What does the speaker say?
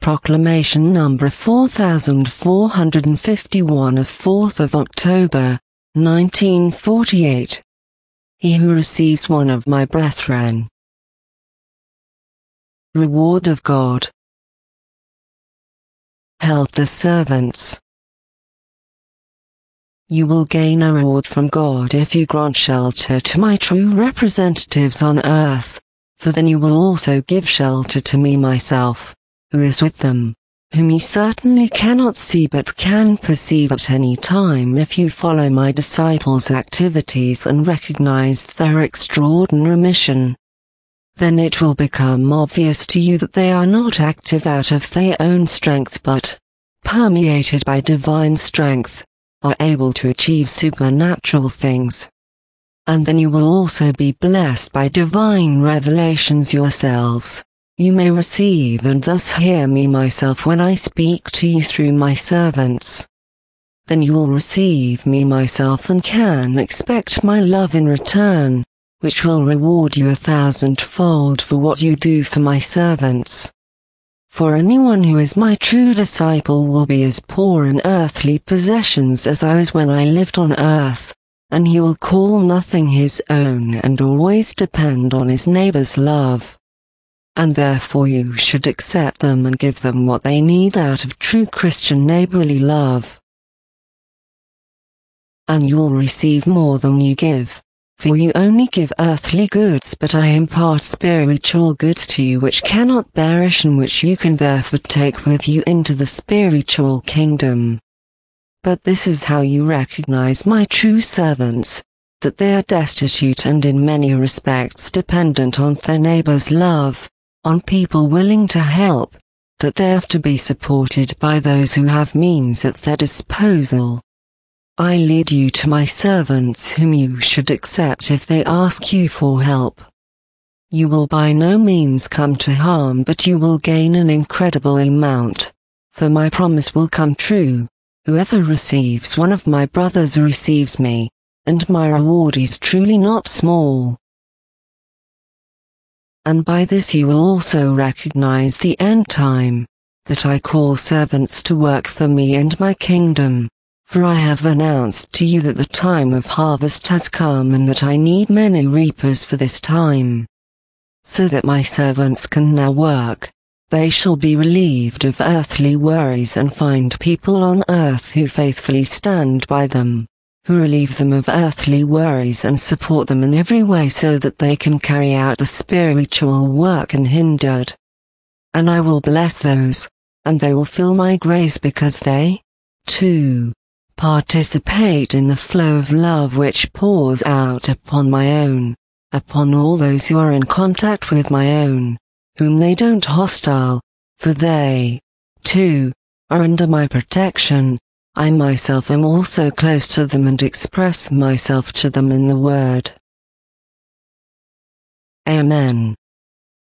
Proclamation number 4451 of 4th of October, 1948. He who receives one of my brethren. Reward of God. Help the servants. You will gain a reward from God if you grant shelter to my true representatives on earth, for then you will also give shelter to me myself, who is with them, whom you certainly cannot see but can perceive at any time if you follow my disciples' activities and recognize their extraordinary mission. Then it will become obvious to you that they are not active out of their own strength but, permeated by divine strength, are able to achieve supernatural things. And then you will also be blessed by divine revelations yourselves. You may receive and thus hear me myself when I speak to you through my servants. Then you will receive me myself and can expect my love in return, which will reward you 1,000-fold for what you do for my servants. For anyone who is my true disciple will be as poor in earthly possessions as I was when I lived on earth, and he will call nothing his own and always depend on his neighbor's love. And therefore you should accept them and give them what they need out of true Christian neighborly love. And you will receive more than you give. For you only give earthly goods, but I impart spiritual goods to you which cannot perish and which you can therefore take with you into the spiritual kingdom. But this is how you recognize my true servants, that they are destitute and in many respects dependent on their neighbor's love, on people willing to help, that they have to be supported by those who have means at their disposal. I lead you to my servants whom you should accept if they ask you for help. You will by no means come to harm, but you will gain an incredible amount, for my promise will come true. Whoever receives one of my brothers receives me, and my reward is truly not small. And by this you will also recognize the end time, that I call servants to work for me and my kingdom. For I have announced to you that the time of harvest has come and that I need many reapers for this time. So that my servants can now work, they shall be relieved of earthly worries and find people on earth who faithfully stand by them, who relieve them of earthly worries and support them in every way so that they can carry out the spiritual work unhindered. And I will bless those, and they will feel my grace because they, too, participate in the flow of love which pours out upon all those who are in contact with my own, whom they don't hostile, for they, too, are under my protection. I myself am also close to them and express myself to them in the word. Amen.